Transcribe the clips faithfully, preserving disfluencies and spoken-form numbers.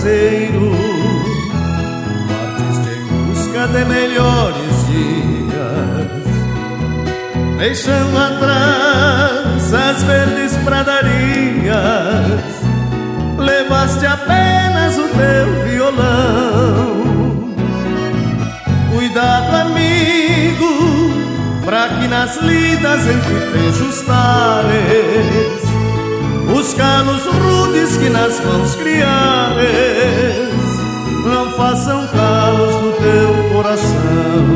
parceiro, partiste em busca de melhores dias, deixando atrás as verdes pradarias. Levaste apenas o teu violão. Cuidado, amigo, pra que nas lidas entre trechos tares os calos rudes que nas mãos criares não façam calos no teu coração.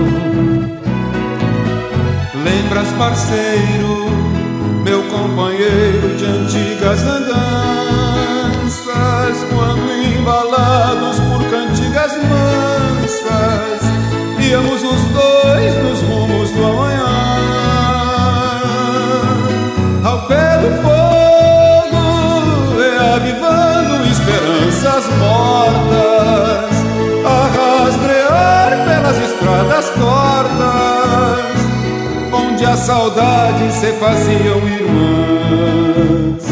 Lembras, parceiro, meu companheiro de antigas andanças, quando embalados por cantigas mansas íamos os dois nos rumos do amanhã, ao pé do fogo, reavivando esperanças mortas, a rastrear pelas estradas tortas, onde a saudade se faziam irmãs.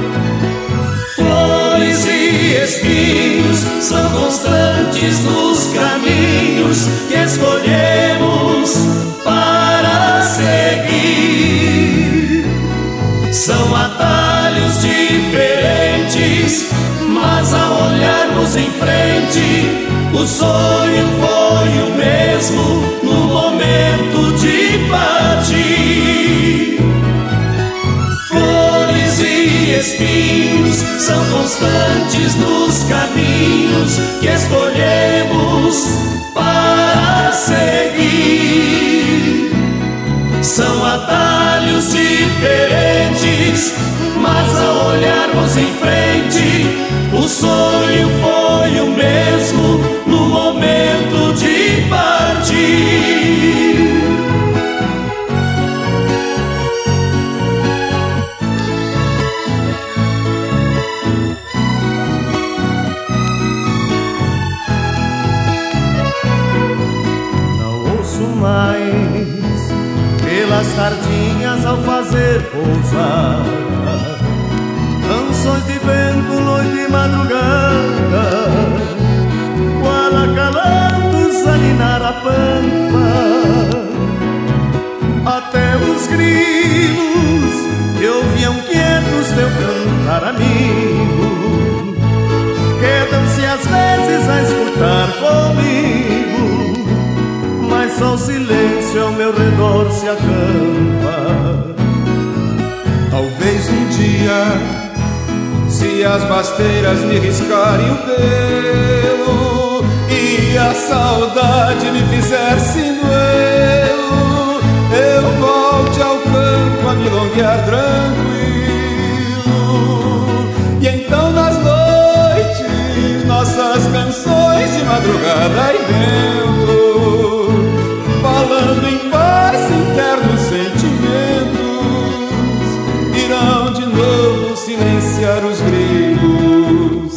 Flores e espinhos são constantes nos caminhos que escolhemos para seguir. São atalhos diferentes, mas ao olharmos em frente, o sonho foi o mesmo no momento de partir. Flores e espinhos são constantes nos caminhos que escolhemos para seguir. São atalhos diferentes, mas ao olharmos em frente, o sonho foi o mesmo no momento de partir. Mais pelas tardinhas ao fazer pousada, canções de vento, noite e madrugada, qual acalantos a ninar a pampa. Até os grilos que ouviam quietos teu cantar amigo quedam-se às vezes a escutar comigo, mas só o silêncio ao meu redor se acampa. Talvez um dia, se as basteiras me riscarem o pelo e a saudade me fizer sinuelo, eu volte ao campo a me longuear tranquilo. E então nas noites, nossas canções de madrugada e vento, falando em paz, internos sentimentos, irão de novo silenciar os grilos.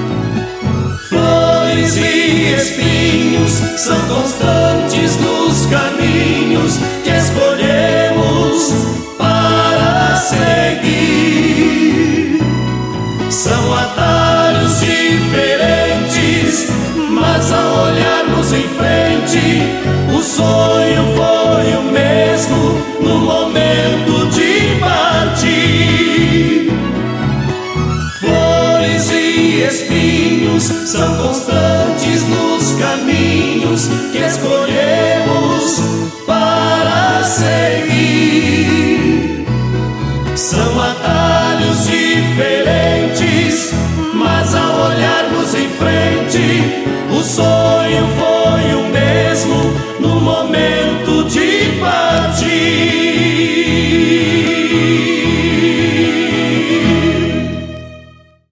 Flores e espinhos são constantes nos caminhos que escolhemos para seguir. São atalhos diferentes, mas ao olharmos em frente, o sonho foi o mesmo no momento de partir. Flores e espinhos são constantes nos caminhos que escolhemos para seguir. São atalhos diferentes, mas ao olharmos em frente, o sonho foi